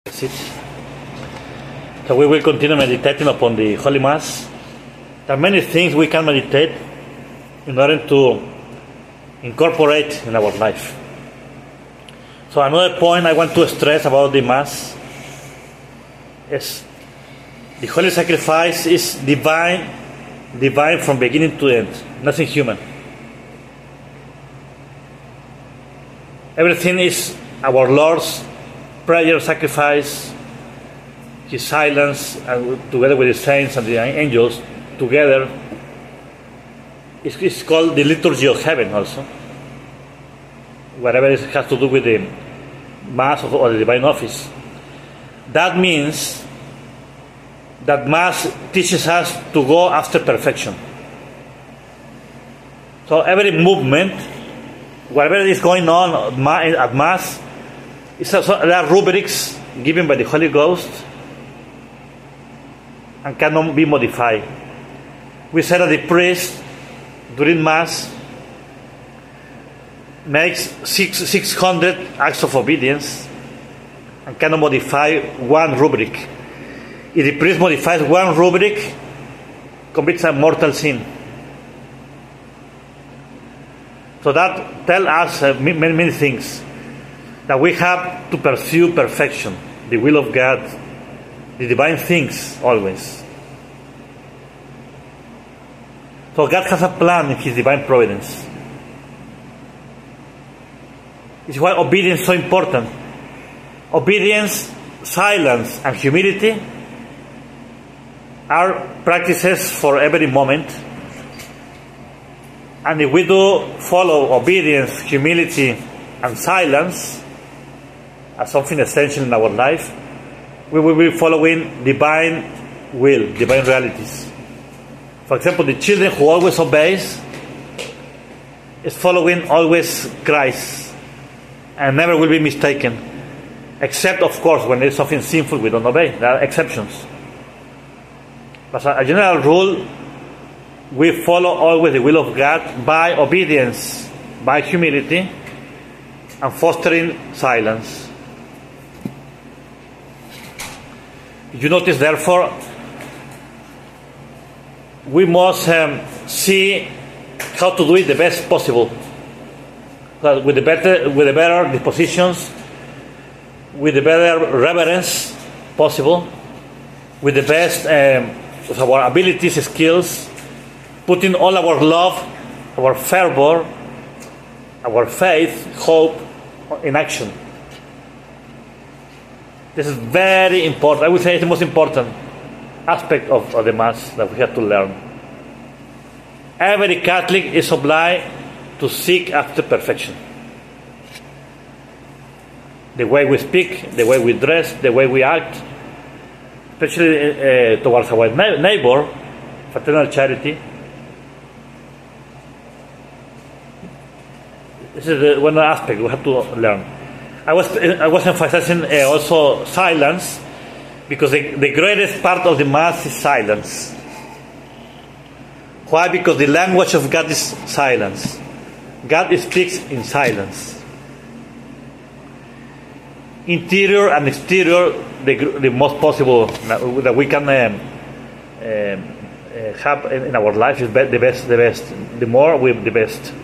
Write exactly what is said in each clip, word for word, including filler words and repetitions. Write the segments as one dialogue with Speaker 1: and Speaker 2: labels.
Speaker 1: Sit. So we will continue meditating upon the Holy Mass. There are many things we can meditate in order to incorporate in our life. So another point I want to stress about the Mass is the Holy Sacrifice is divine, divine from beginning to end, nothing human. Everything is our Lord's prayer, sacrifice, His silence, and together with the saints and the angels, together, it's, it's called the liturgy of heaven also. Whatever it has to do with the Mass or the divine office. That means that Mass teaches us to go after perfection. So every movement, whatever is going on at Mass, it's also, there are rubrics given by the Holy Ghost and cannot be modified. We said that the priest during Mass makes six, 600 acts of obedience and cannot modify one rubric. If the priest modifies one rubric, commits a mortal sin. So that tells us uh, many, many things. That we have to pursue perfection, the will of God, the divine things always. So God has a plan in His divine providence. It's why obedience is so important. Obedience, silence, and humility are practices for every moment. And if we do follow obedience, humility, and silence as something essential in our life, we will be following divine will, divine realities. For example, the children who always obeys is following always Christ and never will be mistaken. Except, of course, when there is something sinful, we don't obey. There are exceptions. But as a general rule, we follow always the will of God by obedience, by humility, and fostering silence. You notice, therefore, we must um, see how to do it the best possible, with the better, with the better dispositions, with the better reverence possible, with the best um, of our abilities, skills, putting all our love, our fervor, our faith, hope in action. This is very important. I would say it's the most important aspect of, of the Mass that we have to learn. Every Catholic is obliged to seek after perfection. The way we speak, the way we dress, the way we act, especially uh, towards our neighbor, fraternal charity. This is the one aspect we have to learn. I was I was emphasizing uh, also silence, because the, the greatest part of the Mass is silence. Why? Because the language of God is silence. God speaks in silence. Interior and exterior, the, the most possible that we can um, um, uh, have in our life is the best. The best. The more, we the best.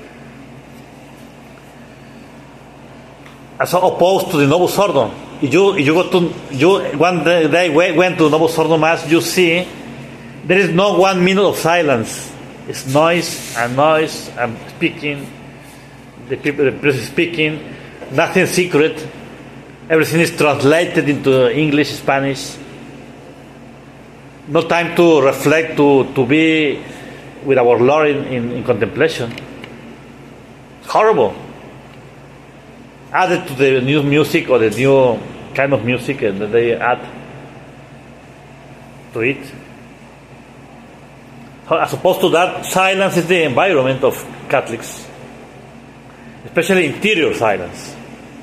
Speaker 1: As opposed to the Novus Ordo. If you, if you go to, you one day went to Novus Ordo Mass, you see there is no one minute of silence. It's noise and noise and speaking. The people, the priest is speaking. Nothing secret. Everything is translated into English, Spanish. No time to reflect, to, to be with our Lord in, in, in contemplation. It's horrible. Added to the new music or the new kind of music that they add to it. As opposed to that, silence is the environment of Catholics, especially interior silence.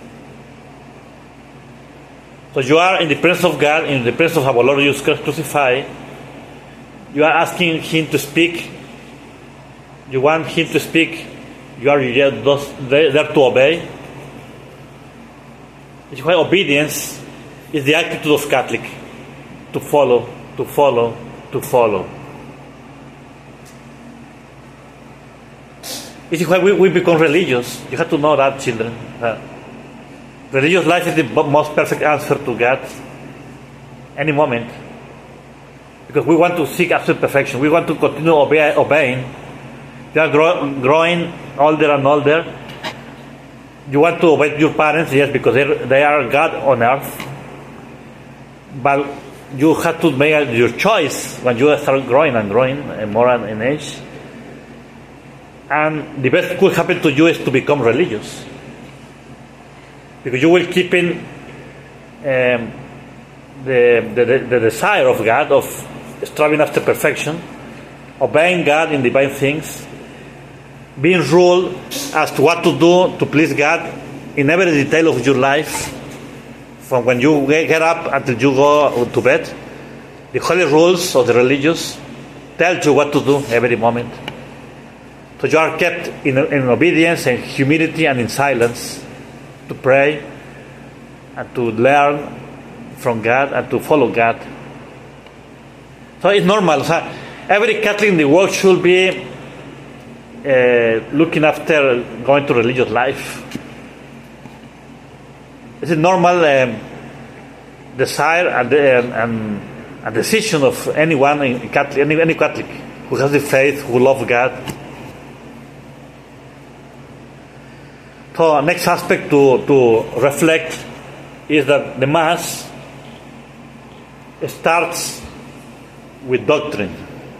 Speaker 1: So you are in the presence of God, in the presence of our Lord Jesus Christ crucified. You are asking Him to speak. You want Him to speak. You are there to obey. It's why obedience is the attitude of Catholic, to follow, to follow, to follow. This is why we, we become religious. You have to know that, children. Uh, religious life is the most perfect answer to God any moment. Because we want to seek absolute perfection. We want to continue obey, obeying. You are grow, growing older and older. You want to obey your parents, yes, because they are God on earth. But you have to make your choice when you start growing and growing and more in age. And the best that could happen to you is to become religious. Because you will keep in um, the, the, the desire of God, of striving after perfection, obeying God in divine things, being ruled as to what to do to please God in every detail of your life, from when you get up until you go to bed. The holy rules of the religious tell you what to do every moment. So you are kept in, in obedience and humility and in silence to pray and to learn from God and to follow God. So it's normal. So every Catholic in the world should be uh, looking after going to religious life. It's a normal um, desire and, and, and a decision of anyone in Catholic, any, any Catholic who has the faith, who loves God. So next aspect to, to reflect is that the Mass starts with doctrine.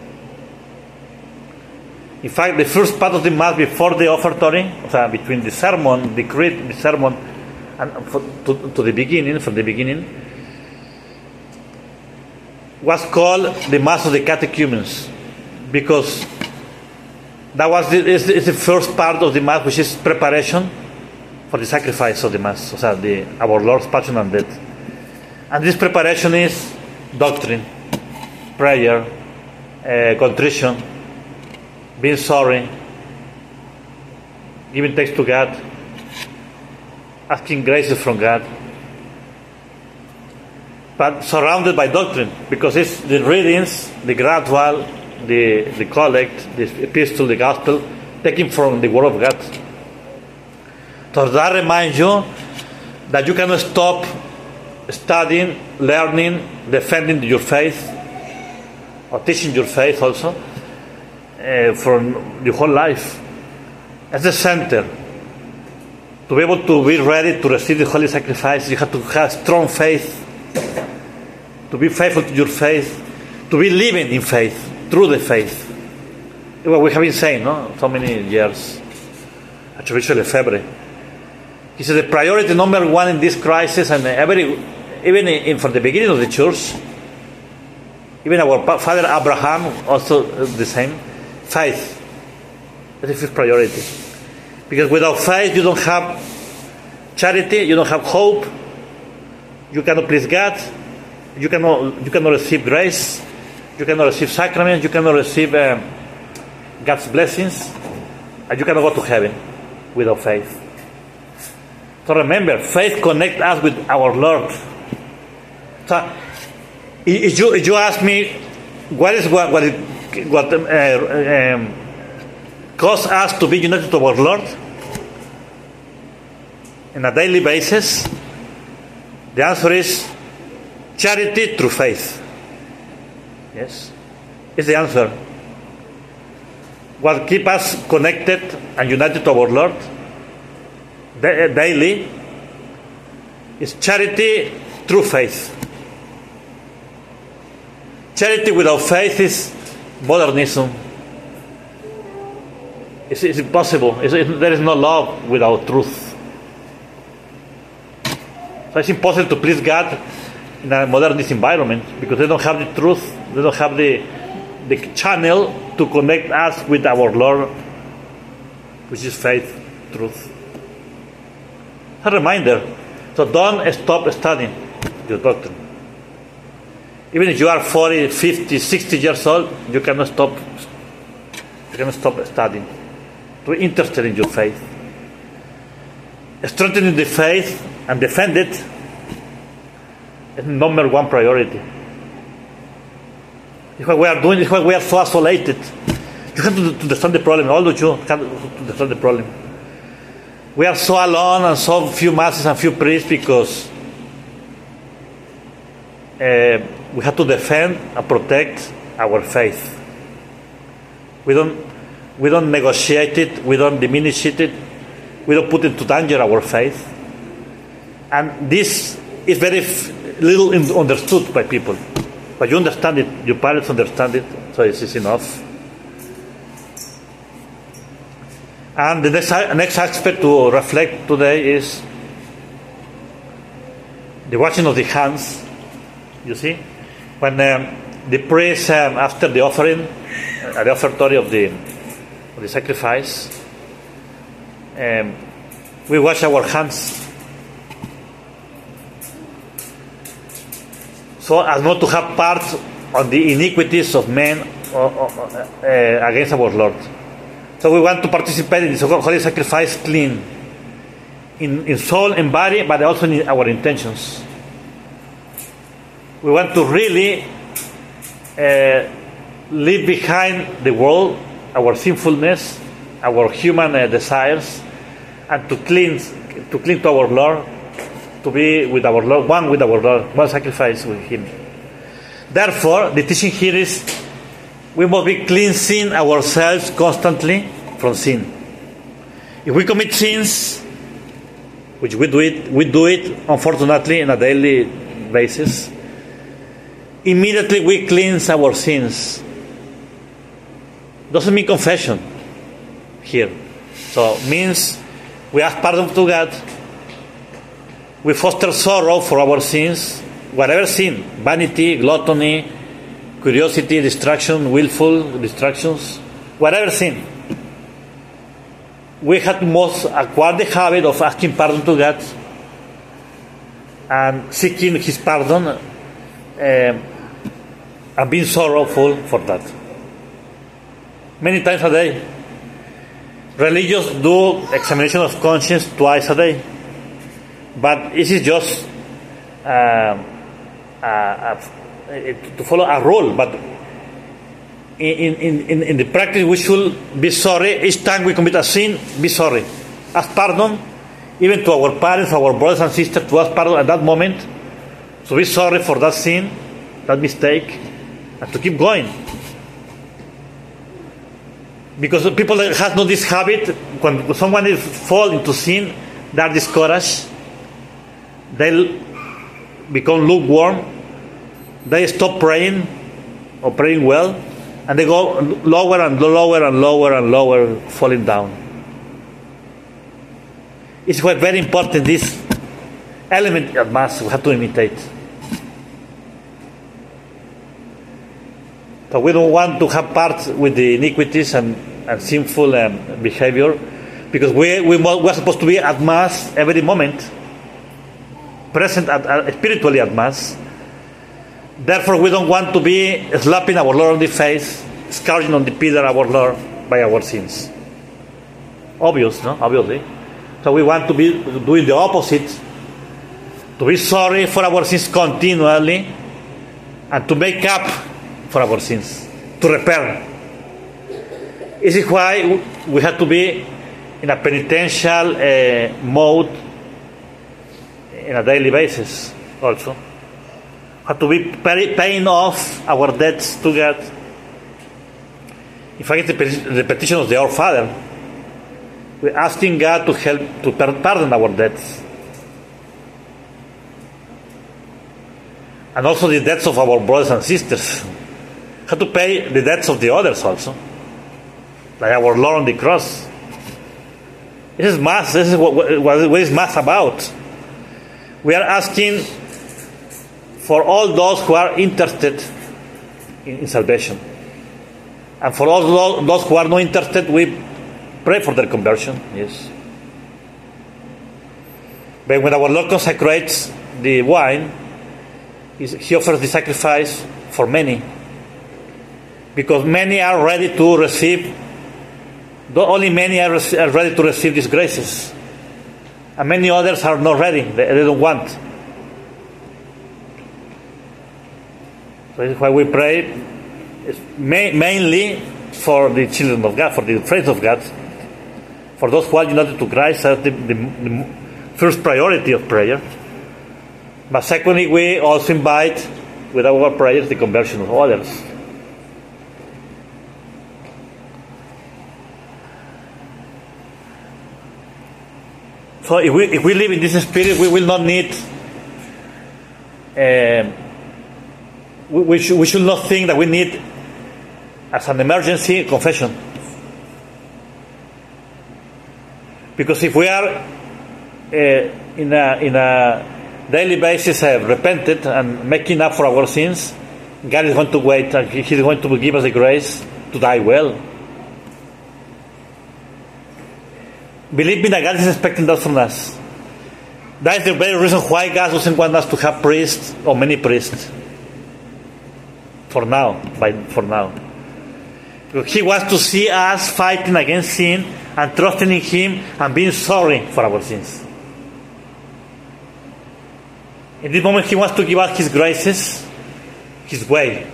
Speaker 1: In fact, the first part of the Mass before the offertory, so between the sermon, the creed, the sermon, and for, to, to the beginning, from the beginning, was called the Mass of the Catechumens, because that was the, is, is the first part of the Mass, which is preparation for the sacrifice of the Mass, so the, our Lord's Passion and Death. And this preparation is doctrine, prayer, uh, contrition, being sorry, giving thanks to God, asking graces from God, but surrounded by doctrine, because it's the readings, the gradual, the, the collect, the epistle, the gospel, taken from the Word of God. So that reminds you that you cannot stop studying, learning, defending your faith, or teaching your faith also, uh, for your whole life. As the center. To be able to be ready to receive the holy sacrifice, you have to have strong faith, to be faithful to your faith, to be living in faith, through the faith. What we have been saying, no, so many years. Archbishop Lefebvre. He said the priority number one in this crisis, and every, even in, from the beginning of the church, even our father Abraham also the same, faith. That is his priority. Because without faith you don't have charity, you don't have hope, you cannot please God, you cannot you cannot receive grace, you cannot receive sacraments, you cannot receive um, God's blessings, and you cannot go to heaven without faith. So remember, faith connects us with our Lord. So if you, if you ask me what is what what, it, what uh, um, cause us to be united to our Lord on a daily basis, the answer is charity through faith. Yes, it's the answer. What keeps us connected and united to our Lord daily is charity through faith. Charity without faith is modernism. It's, it's impossible. It's, it, there is no love without truth. So it's impossible to please God in a modernist environment, because they don't have the truth, they don't have the the channel to connect us with our Lord, which is faith, truth. A reminder. So don't stop studying your doctrine. Even if you are forty, fifty, sixty years old, you cannot stop you cannot stop studying. To be interested in your faith. Strengthening the faith and defend it It's number one priority. It's what we are doing. It's why we are so isolated. You have to, to understand the problem. All of you have to understand the problem. We are so alone and so few masses and few priests because uh, we have to defend and protect our faith. We don't, we don't negotiate it. We don't diminish it. We don't put into danger our faith. And this is very f- little in- understood by people. But you understand it. Your parents understand it. So this is enough. And the next, next aspect to reflect today is the washing of the hands. You see, when um, the priest um, after the offering, uh, the offertory of the of the sacrifice, um, we wash our hands, so as not to have part on the iniquities of men or, or, uh, against our Lord. So we want to participate in this holy sacrifice clean, in, in soul and body, but also in our intentions. We want to really uh, leave behind the world, our sinfulness, our human uh, desires, and to cleanse, to clean to our Lord, to be with our Lord, one with our Lord, one sacrifice with Him. Therefore, the teaching here is we must be cleansing ourselves constantly from sin. If we commit sins, which we do it, we do it unfortunately on a daily basis, immediately we cleanse our sins. Doesn't mean confession here. So means we ask pardon to God. We foster sorrow for our sins, whatever sin, vanity, gluttony, curiosity, distraction, willful distractions, whatever sin. We have most acquired the habit of asking pardon to God and seeking His pardon um, and being sorrowful for that. Many times a day. Religious do examination of conscience twice a day. But this is just um, uh, uh, to follow a rule. But in, in, in, in the practice, we should be sorry. Each time we commit a sin, be sorry. Ask pardon, even to our parents, our brothers and sisters, to ask pardon at that moment. So be sorry for that sin, that mistake, and to keep going. Because people that have not this habit, when someone is fall into sin, they are discouraged. They become lukewarm. They stop praying or praying well, and they go lower and lower and lower and lower, falling down. It's quite very important, this element at Mass we have to imitate. So we don't want to have part with the iniquities and, and sinful um, behavior, because we, we we're supposed to be at Mass every moment, present at, uh, spiritually at Mass. Therefore, we don't want to be slapping our Lord on the face, scourging on the pillar our Lord by our sins. Obvious, no? Obviously. So we want to be doing the opposite, to be sorry for our sins continually, and to make up for our sins, to repair. This is why we have to be in a penitential uh, mode in a daily basis also. Have to be pay, paying off our debts to God. In fact, the petition of the Our Father, we're asking God to help to pardon our debts. And also the debts of our brothers and sisters. Have to pay the debts of the others also. Like our Lord on the cross. This is Mass. This is what, what, what is Mass about. We are asking for all those who are interested in, in salvation. And for all those who are not interested, we pray for their conversion. Yes. But when our Lord consecrates the wine, He offers the sacrifice for many. Because many are ready to receive, only many are ready to receive these graces. And many others are not ready, they, they don't want. So this is why we pray, it's ma- mainly for the children of God, for the friends of God, for those who are united to Christ. That's the, the, the first priority of prayer. But secondly, we also invite, with our prayers, the conversion of others. So if we, if we live in this spirit, we will not need, uh, we, we, should, we should not think that we need, as an emergency, confession. Because if we are uh, in a, in a daily basis uh, repented and making up for our sins, God is going to wait and He is going to give us the grace to die well. Believe me that God is expecting that from us. That is the very reason why God doesn't want us to have priests or many priests. For now, by, for now. Because He wants to see us fighting against sin and trusting in Him and being sorry for our sins. In this moment He wants to give us His graces, His way.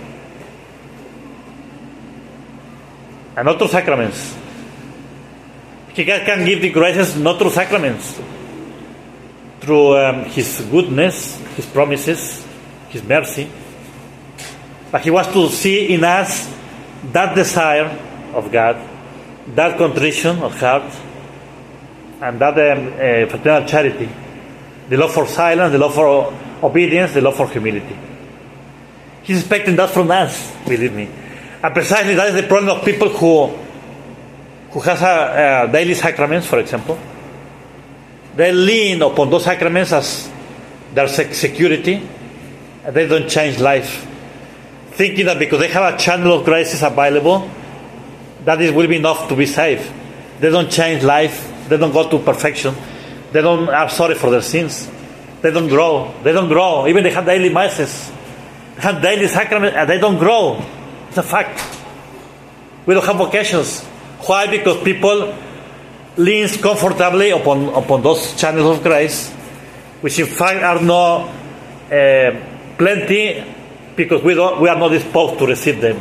Speaker 1: And not through sacraments. He can give the graces not through sacraments, through um, His goodness, His promises, His mercy. But He wants to see in us that desire of God, that contrition of heart, and that um, uh, fraternal charity, the love for silence, the love for obedience, the love for humility. He's expecting that from us, believe me. And precisely that is the problem of people who who has a, a daily sacraments, for example. They lean upon those sacraments as their security, and they don't change life, thinking that because they have a channel of graces available, that it will be enough to be saved. They don't change life. They don't go to perfection. They don't are sorry for their sins. They don't grow. They don't grow. Even they have daily masses, they have daily sacraments, and they don't grow. It's a fact. We don't have vocations. Why? Because people lean comfortably upon upon those channels of grace, which in fact are not uh, plenty, because we don't we are not disposed to receive them.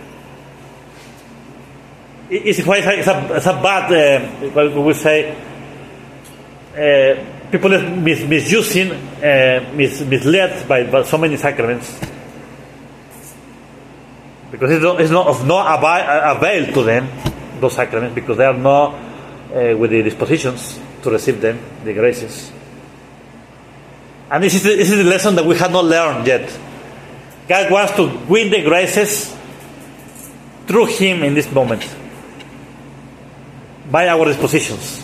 Speaker 1: It's quite it's a, it's a bad uh, what we say. Uh, people are mis- misusing, uh, mis- misled by, by so many sacraments, because it's not, it's not of no avail, avail to them, those sacraments, because they are not uh, with the dispositions to receive them, the graces. And this is the, this is the lesson that we have not learned yet. God wants to win the graces through Him in this moment, by our dispositions.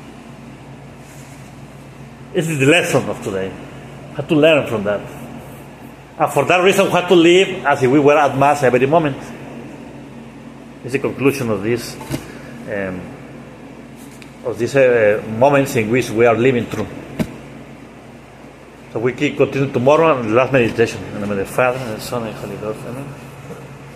Speaker 1: This is the lesson of today. We have to learn from that. And for that reason, we have to live as if we were at Mass every moment. It's the conclusion of this, um, of these uh, moments in which we are living through. So we keep continue tomorrow and the last meditation. In the name of the Father, and the Son, and the Holy Ghost. Amen.